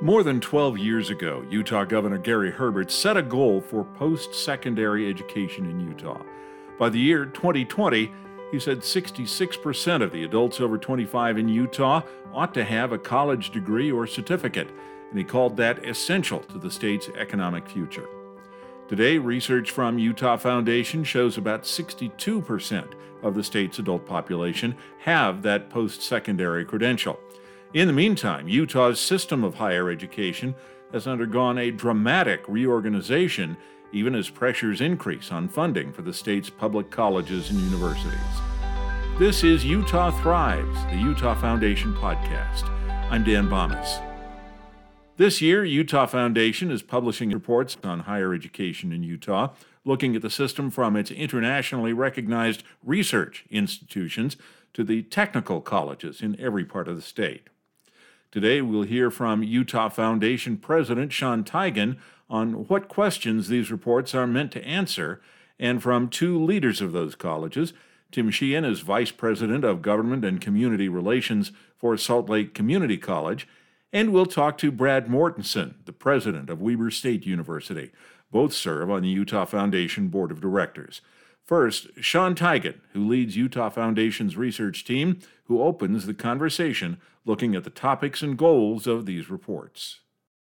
More than 12 years ago, Utah Governor Gary Herbert set a goal for post-secondary education in Utah. By the year 2020, he said 66% of the adults over 25 in Utah ought to have a college degree or certificate, and he called that essential to the state's economic future. Today, research from Utah Foundation shows about 62% of the state's adult population have that post-secondary credential. In the meantime, Utah's system of higher education has undergone a dramatic reorganization, even as pressures increase on funding for the state's public colleges and universities. This is Utah Thrives, the Utah Foundation podcast. I'm Dan Bomas. This year, Utah Foundation is publishing reports on higher education in Utah, looking at the system from its internationally recognized research institutions to the technical colleges in every part of the state. Today, we'll hear from Utah Foundation President Sean Teigen on what questions these reports are meant to answer, and from two leaders of those colleges. Tim Sheehan is Vice President of Government and Community Relations for Salt Lake Community College, and we'll talk to Brad Mortensen, the President of Weber State University. Both serve on the Utah Foundation Board of Directors. First, Sean Teigen, who leads Utah Foundation's research team, who opens the conversation looking at the topics and goals of these reports.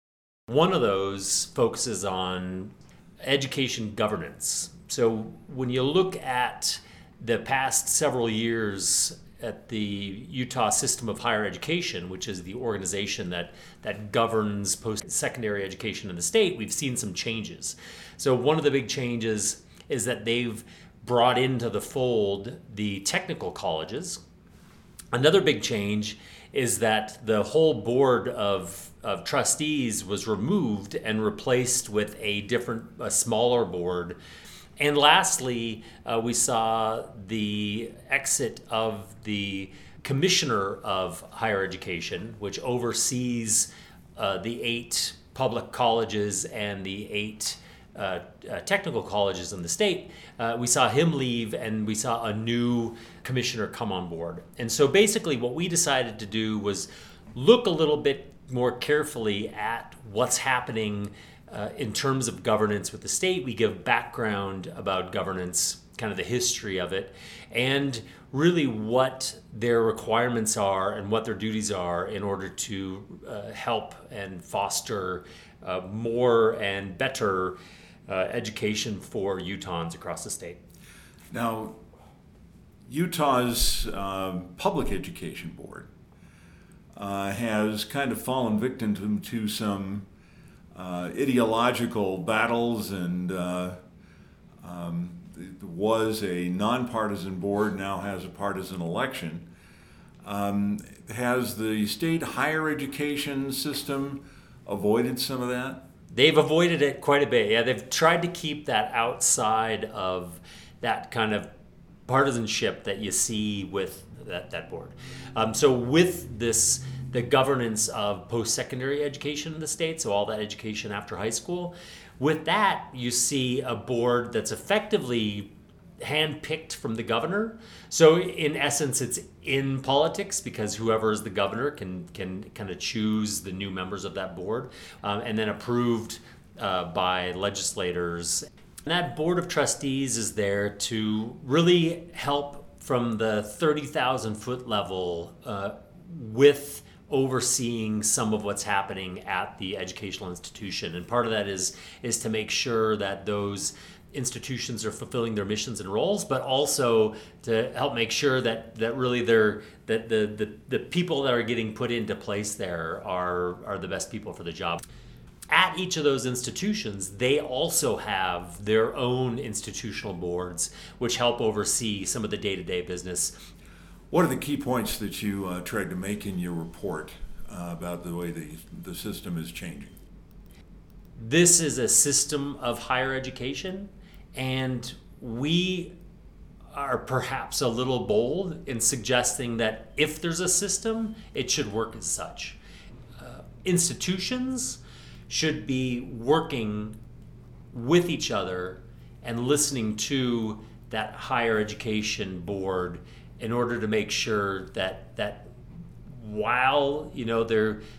One of those focuses on education governance. So when you look at the past several years at the Utah System of Higher Education, which is the organization that governs post-secondary education in the state, we've seen some changes. So one of the big changes is that they've brought into the fold the technical colleges. Another big change is that the whole board of trustees was removed and replaced with a smaller board. And lastly, we saw the exit of the Commissioner of Higher Education, which oversees the 8 public colleges and the 8 technical colleges in the state. We saw him leave, and we saw a new commissioner come on board. And so basically what we decided to do was look a little bit more carefully at what's happening in terms of governance with the state. We give background about governance, kind of the history of it, and really what their requirements are and what their duties are in order to help and foster more and better education for Utahns across the state. Now, Utah's Public Education Board has kind of fallen victim to some ideological battles, and it was a nonpartisan board, now has a partisan election. Has the state higher education system avoided some of that? They've avoided it quite a bit. Yeah, they've tried to keep that outside of that kind of partisanship that you see with that board. So with this, the governance of post-secondary education in the state, so all that education after high school, with that you see a board that's effectively handpicked from the governor. So in essence, it's in politics because whoever is the governor can kind of choose the new members of that board, and then approved by legislators. And that board of trustees is there to really help from the 30,000 foot level with overseeing some of what's happening at the educational institution. And part of that is to make sure that those institutions are fulfilling their missions and roles, but also to help make sure that really the people that are getting put into place there are the best people for the job. At each of those institutions, they also have their own institutional boards, which help oversee some of the day-to-day business. What are the key points that you tried to make in your report about the way the system is changing? This is a system of higher education, and we are perhaps a little bold in suggesting that if there's a system, it should work as such. Institutions should be working with each other and listening to that higher education board in order to make sure that while they're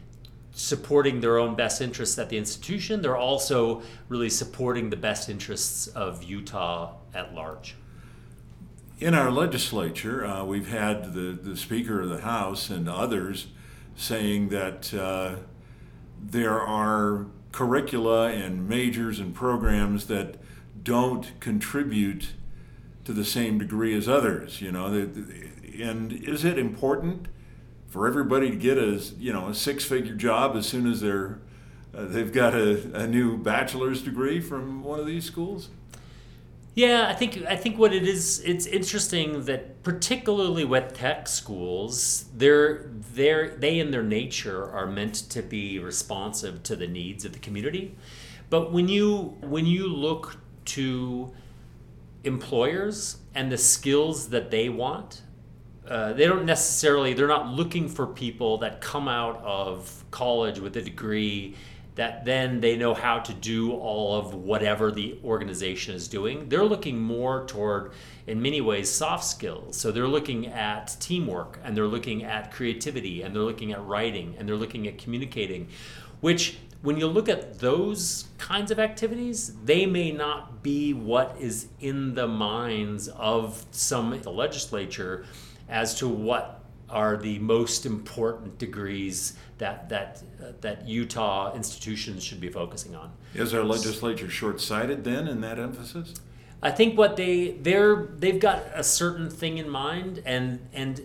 supporting their own best interests at the institution. They're also really supporting the best interests of Utah at large. In our legislature, we've had the Speaker of the House and others saying that there are curricula and majors and programs that don't contribute to the same degree as others, and is it important for everybody to get a six-figure job as soon as they've got a new bachelor's degree from one of these schools? Yeah, I think what it is, it's interesting that particularly with tech schools, they in their nature are meant to be responsive to the needs of the community. But when you look to employers and the skills that they want, they're not looking for people that come out of college with a degree that then they know how to do all of whatever the organization is doing. They're looking more toward, in many ways, soft skills. So they're looking at teamwork, and they're looking at creativity, and they're looking at writing, and they're looking at communicating, which when you look at those kinds of activities, they may not be what is in the minds of some in the legislature as to what are the most important degrees that Utah institutions should be focusing on. Is our legislature short-sighted then in that emphasis? I think what they've got a certain thing in mind, and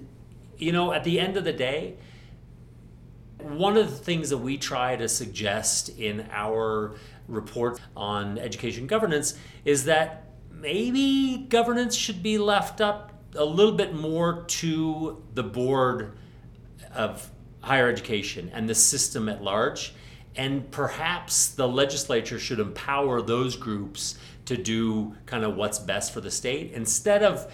at the end of the day, one of the things that we try to suggest in our report on education governance is that maybe governance should be left up a little bit more to the board of higher education and the system at large, and perhaps the legislature should empower those groups to do kind of what's best for the state instead of,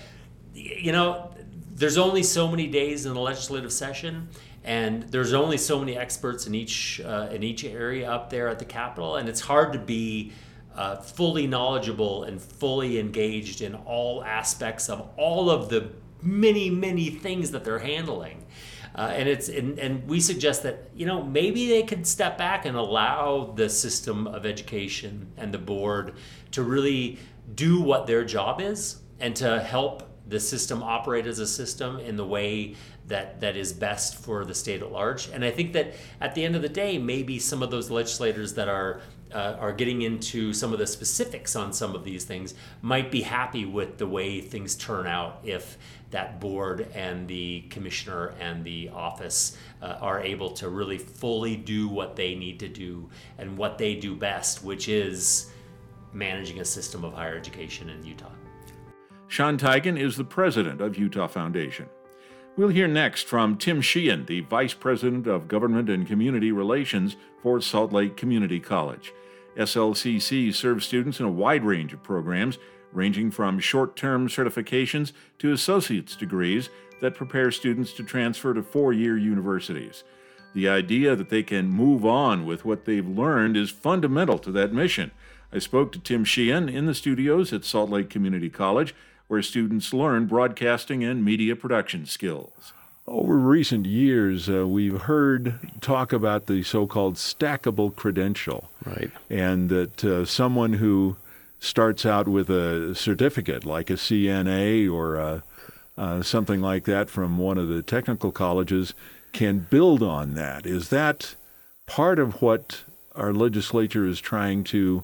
there's only so many days in the legislative session, and there's only so many experts in each area up there at the Capitol, and it's hard to be fully knowledgeable and fully engaged in all aspects of all of the many, many things that they're handling. And we suggest that, maybe they could step back and allow the system of education and the board to really do what their job is and to help the system operate as a system in the way that is best for the state at large. And I think that at the end of the day, maybe some of those legislators that are getting into some of the specifics on some of these things might be happy with the way things turn out if that board and the commissioner and the office are able to really fully do what they need to do and what they do best, which is managing a system of higher education in Utah. Sean Teigen is the president of Utah Foundation. We'll hear next from Tim Sheehan, the Vice President of Government and Community Relations for Salt Lake Community College. SLCC serves students in a wide range of programs, ranging from short-term certifications to associate's degrees that prepare students to transfer to four-year universities. The idea that they can move on with what they've learned is fundamental to that mission. I spoke to Tim Sheehan in the studios at Salt Lake Community College, where students learn broadcasting and media production skills. Over recent years, we've heard talk about the so-called stackable credential. Right. And that someone who starts out with a certificate like a CNA or something like that from one of the technical colleges can build on that. Is that part of what our legislature is trying to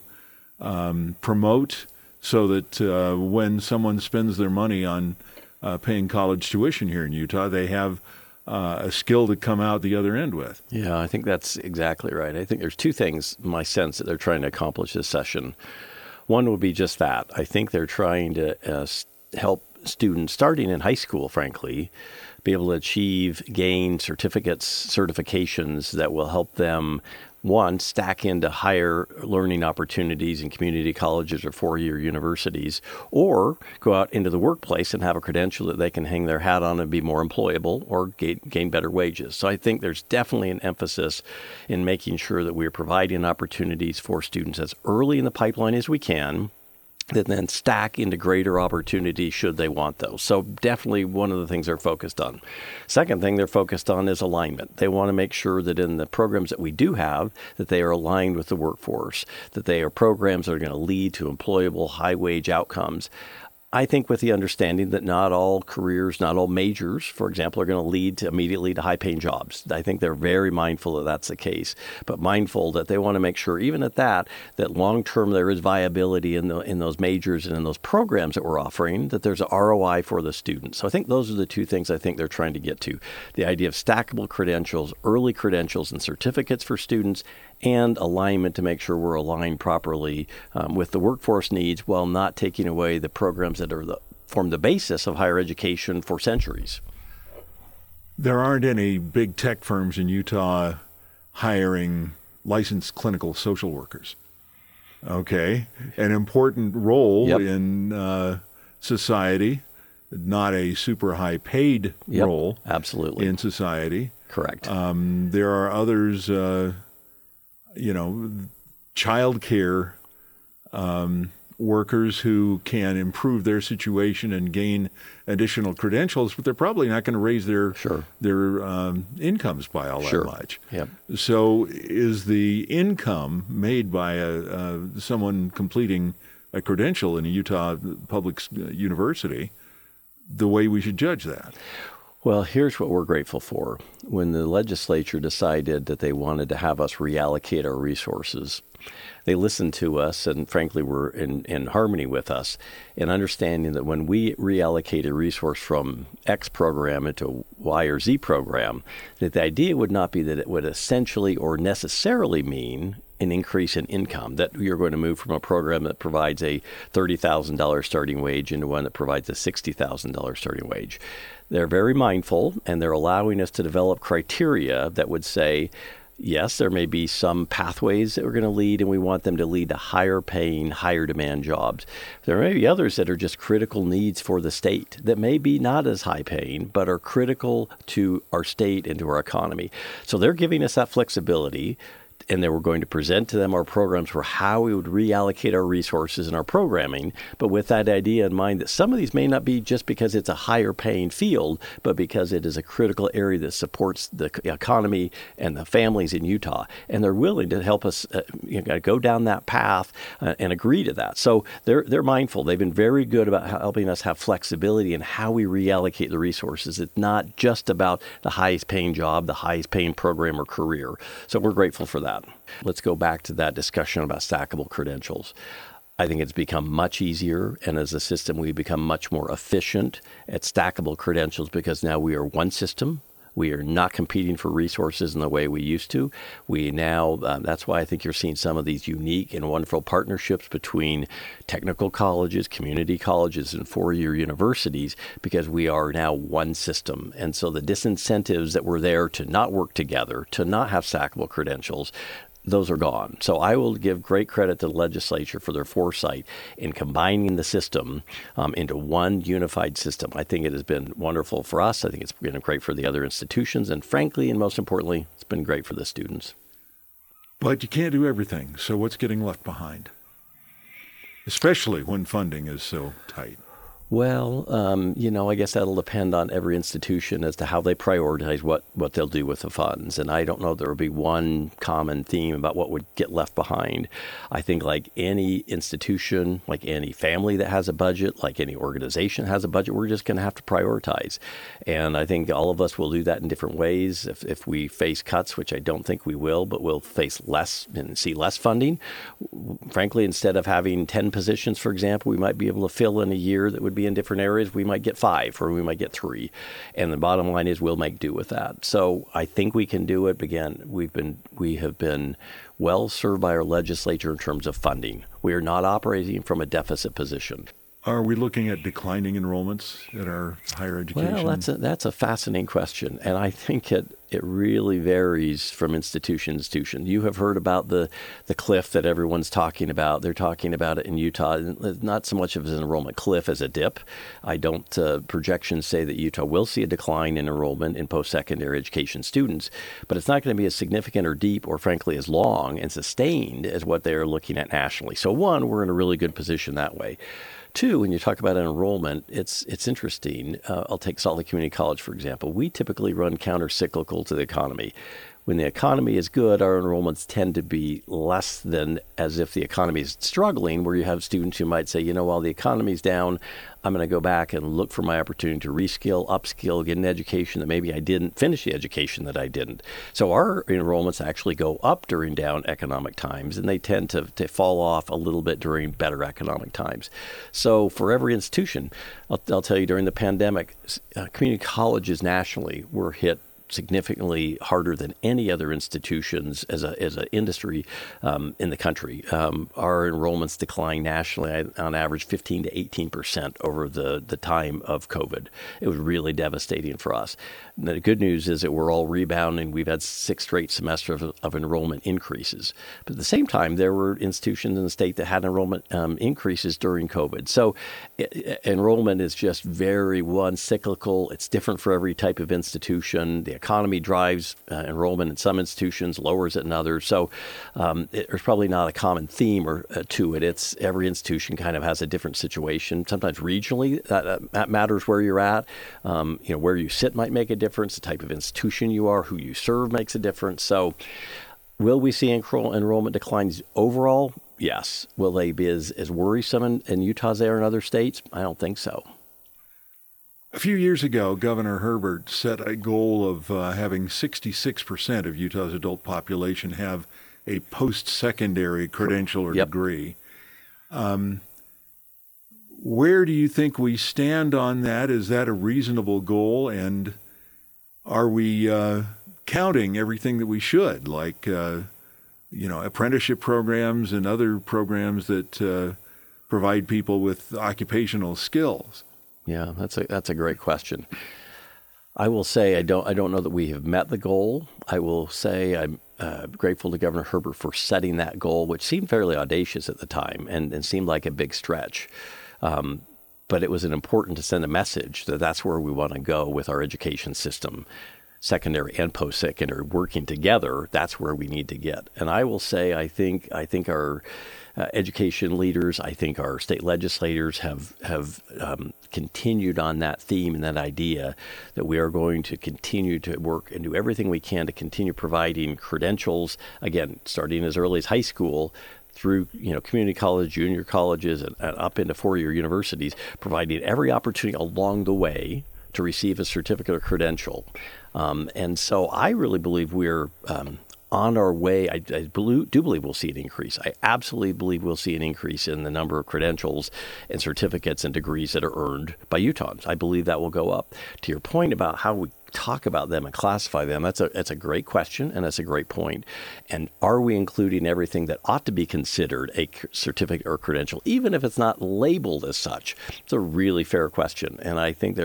promote, so that when someone spends their money on paying college tuition here in Utah, they have a skill to come out the other end with? Yeah, I think that's exactly right. I think there's two things, in my sense, that they're trying to accomplish this session. One would be just that. I think they're trying to help students starting in high school, frankly, be able to gain certificates, certifications that will help them, one, stack into higher learning opportunities in community colleges or four-year universities, or go out into the workplace and have a credential that they can hang their hat on and be more employable or gain better wages. So I think there's definitely an emphasis in making sure that we're providing opportunities for students as early in the pipeline as we can, that then stack into greater opportunity should they want those. So definitely one of the things they're focused on. Second thing they're focused on is alignment. They want to make sure that in the programs that we do have, that they are aligned with the workforce, that they are programs that are going to lead to employable, high-wage outcomes. I think with the understanding that not all careers, not all majors, for example, are going to lead immediately to high-paying jobs. I think they're very mindful that that's the case, but mindful that they want to make sure, even at that long-term there is viability in those majors and in those programs that we're offering, that there's an ROI for the students. So I think those are the two things I think they're trying to get to. The idea of stackable credentials, early credentials and certificates for students, and alignment to make sure we're aligned properly with the workforce needs while not taking away the programs that form the basis of higher education for centuries. There aren't any big tech firms in Utah hiring licensed clinical social workers. Okay. An important role in society, not a super high paid role absolutely in society. Correct. There are others, child care workers who can improve their situation and gain additional credentials, but they're probably not going to raise their incomes by all that much. Yep. So is the income made by someone completing a credential in a Utah public university the way we should judge that? Well, here's what we're grateful for. When the legislature decided that they wanted to have us reallocate our resources, they listened to us and frankly were in harmony with us in understanding that when we reallocate a resource from X program into Y or Z program, that the idea would not be that it would essentially or necessarily mean an increase in income, that you're going to move from a program that provides a $30,000 starting wage into one that provides a $60,000 starting wage. They're very mindful, and they're allowing us to develop criteria that would say, yes, there may be some pathways that we're going to lead, and we want them to lead to higher paying, higher demand jobs. There may be others that are just critical needs for the state that may be not as high paying, but are critical to our state and to our economy. So they're giving us that flexibility. And then we're going to present to them our programs for how we would reallocate our resources and our programming, but with that idea in mind that some of these may not be just because it's a higher paying field, but because it is a critical area that supports the economy and the families in Utah. And they're willing to help us go down that path and agree to that. So they're mindful. They've been very good about helping us have flexibility in how we reallocate the resources. It's not just about the highest paying job, the highest paying program or career. So we're grateful for that. Let's go back to that discussion about stackable credentials. I think it's become much easier, and as a system, we've become much more efficient at stackable credentials because now we are one system. We are not competing for resources in the way we used to. We now, that's why I think you're seeing some of these unique and wonderful partnerships between technical colleges, community colleges, and four-year universities, because we are now one system. And so the disincentives that were there to not work together, to not have stackable credentials, those are gone. So I will give great credit to the legislature for their foresight in combining the system into one unified system. I think it has been wonderful for us. I think it's been great for the other institutions. And frankly, and most importantly, it's been great for the students. But you can't do everything. So what's getting left behind? Especially when funding is so tight. Well, I guess that'll depend on every institution as to how they prioritize what they'll do with the funds. And I don't know if there will be one common theme about what would get left behind. I think like any institution, like any family that has a budget, like any organization has a budget, we're just going to have to prioritize. And I think all of us will do that in different ways. If we face cuts, which I don't think we will, but we'll face less and see less funding. Frankly, instead of having 10 positions, for example, we might be able to fill in a year that would be in different areas. We might get 5 or we might get 3. And the bottom line is we'll make do with that. So I think we can do it. Again, we have been well served by our legislature in terms of funding. We are not operating from a deficit position. Are we looking at declining enrollments at our higher education? Well, that's a fascinating question. And I think it it really varies from institution to institution. You have heard about the cliff that everyone's talking about. They're talking about it in Utah. Not so much of an enrollment cliff as a dip. I don't, projections say that Utah will see a decline in enrollment in post-secondary education students, but it's not going to be as significant or deep or frankly as long and sustained as what they're looking at nationally. So one, we're in a really good position that way. Two, when you talk about enrollment, it's interesting. I'll take Salt Lake Community College, for example. We typically run counter-cyclical to the economy. When the economy is good, our enrollments tend to be less than as if the economy is struggling, where you have students who might say, while the economy's down, I'm going to go back and look for my opportunity to reskill, upskill, get an education that maybe I didn't, finish the education that I didn't. So our enrollments actually go up during down economic times, and they tend to fall off a little bit during better economic times. So for every institution, I'll tell you, during the pandemic, community colleges nationally were hit significantly harder than any other institutions as an industry in the country. Our enrollments declined nationally on average 15 to 18% over the time of COVID. It was really devastating for us. And the good news is that we're all rebounding. We've had 6 straight semesters of enrollment increases. But at the same time, there were institutions in the state that had enrollment increases during COVID. So enrollment is just very cyclical. It's different for every type of institution. The economy drives enrollment in some institutions, lowers it in others. So there's probably not a common theme to it. It's every institution kind of has a different situation. Sometimes regionally, that matters where you're at. Where you sit might make a difference. The type of institution you are, who you serve makes a difference. So will we see enrollment declines overall? Yes. Will they be as worrisome in Utah as they are in other states? I don't think so. A few years ago, Governor Herbert set a goal of having 66% of Utah's adult population have a post-secondary credential or degree. Where do you think we stand on that? Is that a reasonable goal? And are we counting everything that we should, like apprenticeship programs and other programs that provide people with occupational skills? Yeah, that's a great question. I will say I don't know that we have met the goal. I will say I'm grateful to Governor Herbert for setting that goal, which seemed fairly audacious at the time and seemed like a big stretch. But it was important to send a message that that's where we want to go with our education system, secondary and post-secondary, working together. That's where we need to get. And I will say I think our education leaders, I think our state legislators have continued on that theme and that idea that we are going to continue to work and do everything we can to continue providing credentials, again, starting as early as high school, through community college, junior colleges, and up into four-year universities, providing every opportunity along the way to receive a certificate or credential. And so I really believe we're on our way. I do believe we'll see an increase. I absolutely believe we'll see an increase in the number of credentials and certificates and degrees that are earned by Utahns. I believe that will go up. To your point about how we talk about them and classify them, that's a great question, and that's a great point. And are we including everything that ought to be considered a certificate or credential, even if it's not labeled as such? It's a really fair question, and I think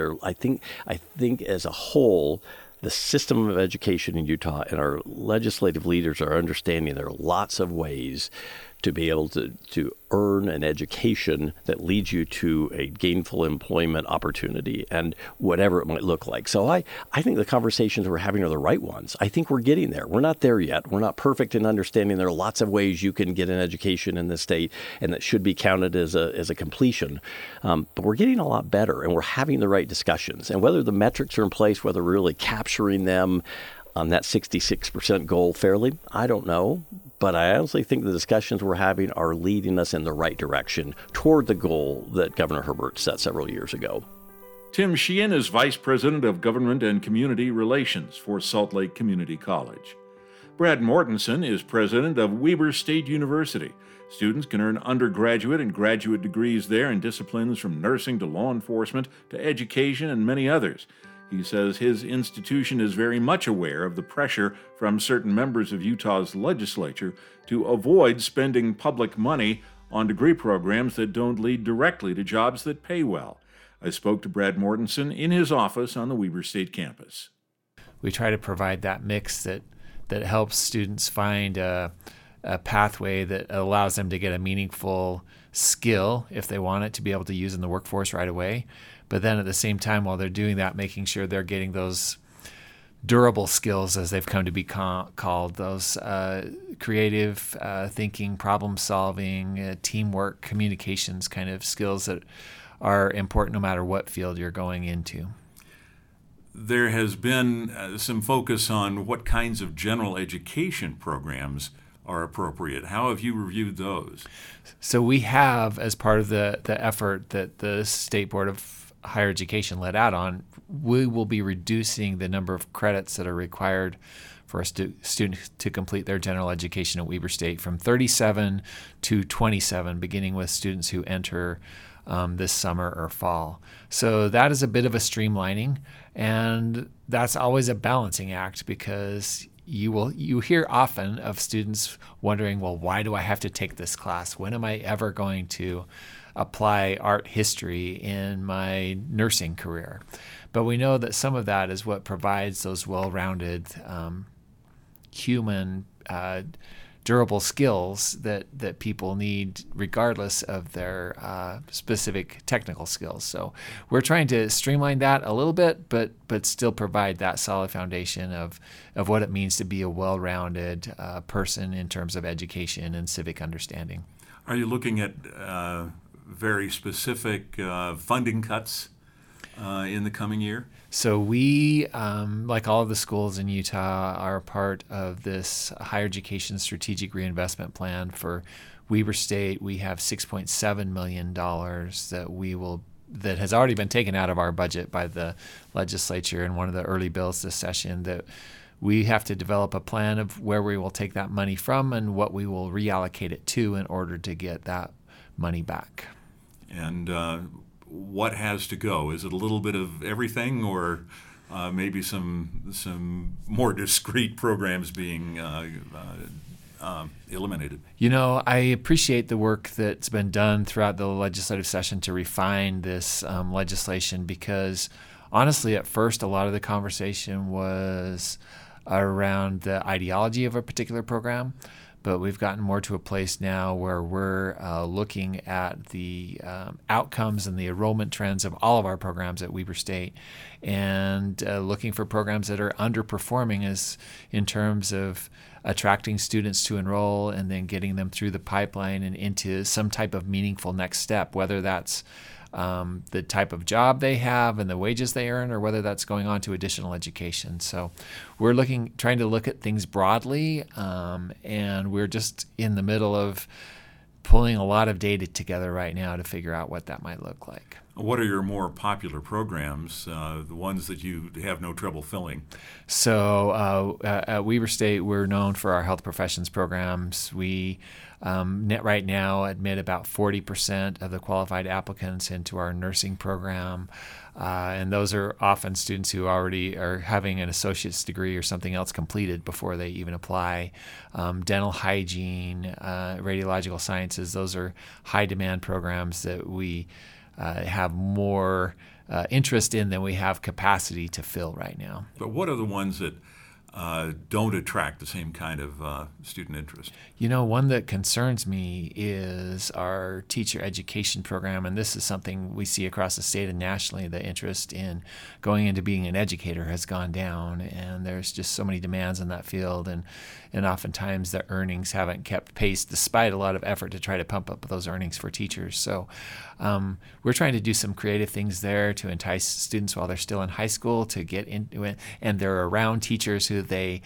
as a whole, the system of education in Utah and our legislative leaders are understanding there are lots of ways to be able to earn an education that leads you to a gainful employment opportunity and whatever it might look like. So I think the conversations we're having are the right ones. I think we're getting there. We're not there yet. We're not perfect in understanding there are lots of ways you can get an education in this state and that should be counted as a completion. But we're getting a lot better and we're having the right discussions. And whether the metrics are in place, whether we're really capturing them on that 66% goal fairly, I don't know. But I honestly think the discussions we're having are leading us in the right direction toward the goal that Governor Herbert set several years ago. Tim Sheehan is Vice President of Government and Community Relations for Salt Lake Community College. Brad Mortensen is President of Weber State University. Students can earn undergraduate and graduate degrees there in disciplines from nursing to law enforcement to education and many others. He says his institution is very much aware of the pressure from certain members of Utah's legislature to avoid spending public money on degree programs that don't lead directly to jobs that pay well. I spoke to Brad Mortensen in his office on the Weber State campus. we try to provide that mix that helps students find a pathway that allows them to get a meaningful skill if they want it to be able to use in the workforce right away. But then at the same time, while they're doing that, making sure they're getting those durable skills, as they've come to be called, those creative thinking, problem solving, teamwork, communications kind of skills that are important no matter what field you're going into. There has been some focus on what kinds of general education programs are appropriate. How have you reviewed those? So we have, as part of the effort that the State Board of Higher Education led out on, we will be reducing the number of credits that are required for a student to complete their general education at Weber State from 37 to 27, beginning with students who enter this summer or fall. So that is a bit of a streamlining, and that's always a balancing act, because you hear often of students wondering, well, why do I have to take this class? When am I ever going to apply art history in my nursing career? But we know that some of that is what provides those well-rounded human durable skills that people need regardless of their specific technical skills. So we're trying to streamline that a little bit, but still provide that solid foundation of what it means to be a well-rounded person in terms of education and civic understanding. Are you looking at very specific funding cuts in the coming year? So we, like all of the schools in Utah, are part of this higher education strategic reinvestment plan. For Weber State, we have $6.7 million that has already been taken out of our budget by the legislature in one of the early bills this session, that we have to develop a plan of where we will take that money from and what we will reallocate it to in order to get that money back. And what has to go? Is it a little bit of everything, or maybe some more discrete programs being eliminated? I appreciate the work that's been done throughout the legislative session to refine this legislation, because honestly, at first, a lot of the conversation was around the ideology of a particular program. But we've gotten more to a place now where we're looking at the outcomes and the enrollment trends of all of our programs at Weber State, and looking for programs that are underperforming as in terms of attracting students to enroll and then getting them through the pipeline and into some type of meaningful next step, whether that's the type of job they have and the wages they earn, or whether that's going on to additional education. So we're trying to look at things broadly, and we're just in the middle of pulling a lot of data together right now to figure out what that might look like. What are your more popular programs, the ones that you have no trouble filling? So at Weber State, we're known for our health professions programs. We right now admit about 40% of the qualified applicants into our nursing program. And those are often students who already are having an associate's degree or something else completed before they even apply. Dental hygiene, radiological sciences, those are high demand programs that we have more interest in than we have capacity to fill right now. But what are the ones that don't attract the same kind of student interest? One that concerns me is our teacher education program, and this is something we see across the state and nationally. The interest in going into being an educator has gone down, and there's just so many demands in that field, and oftentimes the earnings haven't kept pace despite a lot of effort to try to pump up those earnings for teachers. So we're trying to do some creative things there to entice students while they're still in high school to get into it, and they're around teachers who they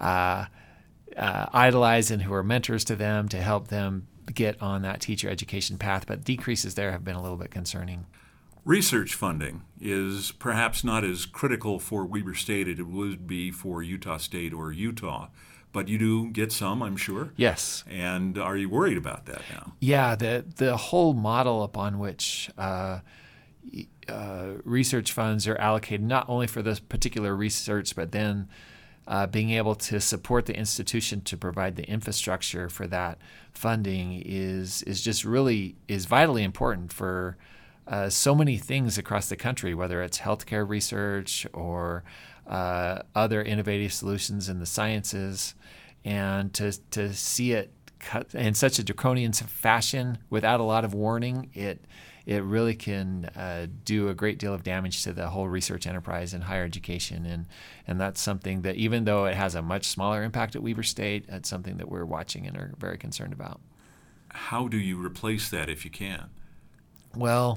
idolize and who are mentors to them to help them get on that teacher education path. But decreases there have been a little bit concerning. Research funding is perhaps not as critical for Weber State as it would be for Utah State or Utah, but you do get some, I'm sure. Yes. And are you worried about that now? Yeah, the whole model upon which research funds are allocated, not only for this particular research, but then being able to support the institution to provide the infrastructure for that funding is vitally important for so many things across the country, whether it's healthcare research or other innovative solutions in the sciences, and to see it cut in such a draconian fashion without a lot of warning, it really can do a great deal of damage to the whole research enterprise in higher education. And that's something that, even though it has a much smaller impact at Weber State, it's something that we're watching and are very concerned about. How do you replace that if you can? Well,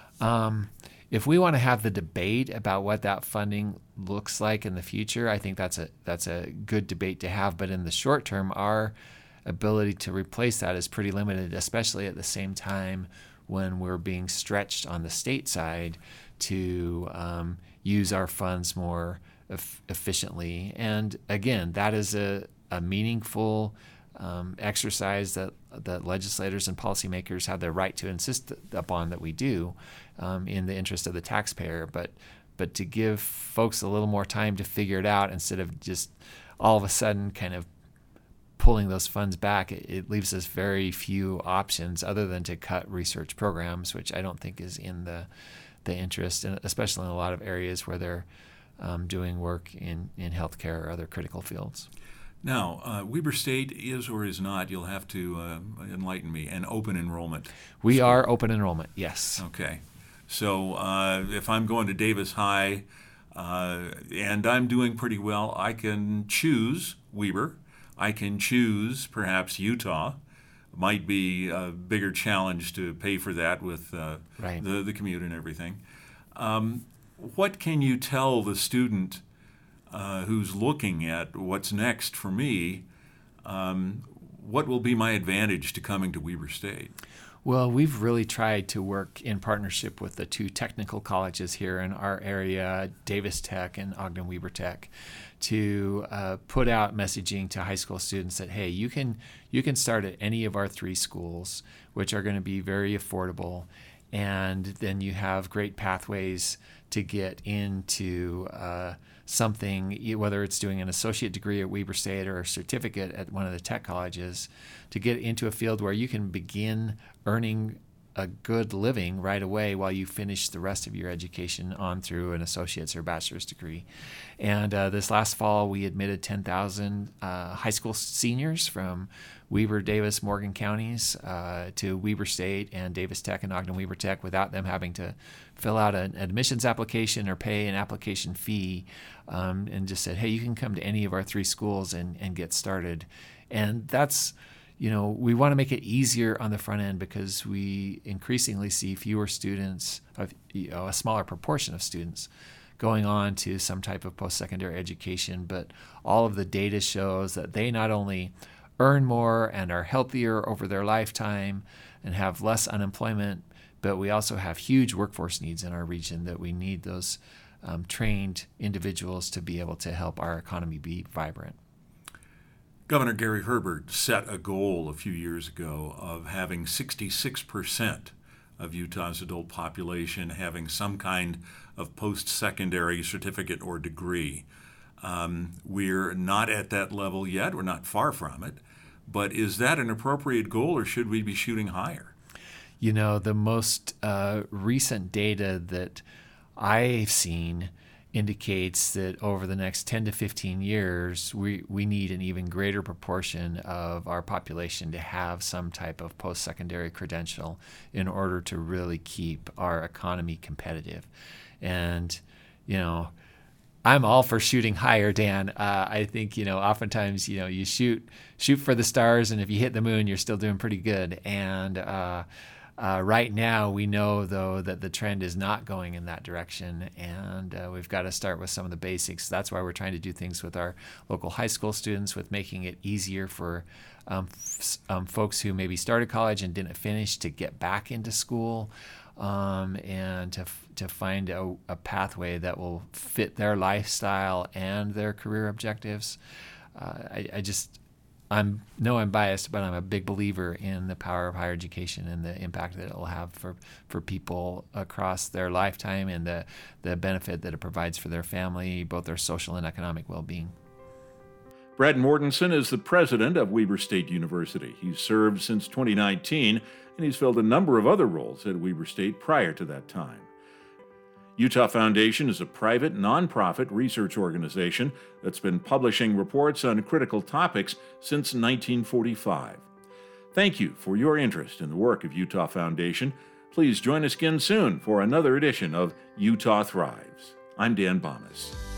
if we want to have the debate about what that funding looks like in the future, I think that's a good debate to have. But in the short term, our ability to replace that is pretty limited, especially at the same time when we're being stretched on the state side to use our funds more efficiently. And again, that is a meaningful exercise that legislators and policymakers have the right to insist upon that we do in the interest of the taxpayer. But to give folks a little more time to figure it out instead of just all of a sudden kind of pulling those funds back, it leaves us very few options other than to cut research programs, which I don't think is in the interest, and especially in a lot of areas where they're doing work in healthcare or other critical fields. Now, Weber State is or is not, you'll have to enlighten me, an open enrollment. We are open enrollment, yes. Okay. So if I'm going to Davis High and I'm doing pretty well, I can choose Weber. I can choose perhaps Utah. Might be a bigger challenge to pay for that with the commute and everything. What can you tell the student who's looking at what's next for me? What will be my advantage to coming to Weber State? Well, we've really tried to work in partnership with the two technical colleges here in our area, Davis Tech and Ogden-Weber Tech, to put out messaging to high school students that, hey, you can start at any of our three schools, which are going to be very affordable, and then you have great pathways to get into something, whether it's doing an associate degree at Weber State or a certificate at one of the tech colleges, to get into a field where you can begin earning a good living right away while you finish the rest of your education on through an associate's or bachelor's degree. And this last fall, we admitted 10,000 high school seniors from Weber, Davis, Morgan counties to Weber State and Davis Tech and Ogden-Weber Tech without them having to fill out an admissions application or pay an application fee, and just said, hey, you can come to any of our three schools and get started. And that's, we want to make it easier on the front end because we increasingly see fewer students, a smaller proportion of students going on to some type of post-secondary education. But all of the data shows that they not only earn more and are healthier over their lifetime and have less unemployment, but we also have huge workforce needs in our region that we need those trained individuals to be able to help our economy be vibrant. Governor Gary Herbert set a goal a few years ago of having 66% of Utah's adult population having some kind of post-secondary certificate or degree. We're not at that level yet. We're not far from it. But is that an appropriate goal, or should we be shooting higher? The most recent data that I've seen indicates that over the next 10 to 15 years, we need an even greater proportion of our population to have some type of post-secondary credential in order to really keep our economy competitive. And, I'm all for shooting higher, Dan. I think, oftentimes, you shoot for the stars, and if you hit the moon, you're still doing pretty good. And right now, we know, though, that the trend is not going in that direction, and we've got to start with some of the basics. That's why we're trying to do things with our local high school students, with making it easier for folks who maybe started college and didn't finish to get back into school, and to find a pathway that will fit their lifestyle and their career objectives. I'm biased, but I'm a big believer in the power of higher education and the impact that it will have for people across their lifetime, and the benefit that it provides for their family, both their social and economic well-being. Brad Mortensen is the president of Weber State University. He's served since 2019, and he's filled a number of other roles at Weber State prior to that time. Utah Foundation is a private, nonprofit research organization that's been publishing reports on critical topics since 1945. Thank you for your interest in the work of Utah Foundation. Please join us again soon for another edition of Utah Thrives. I'm Dan Bomas.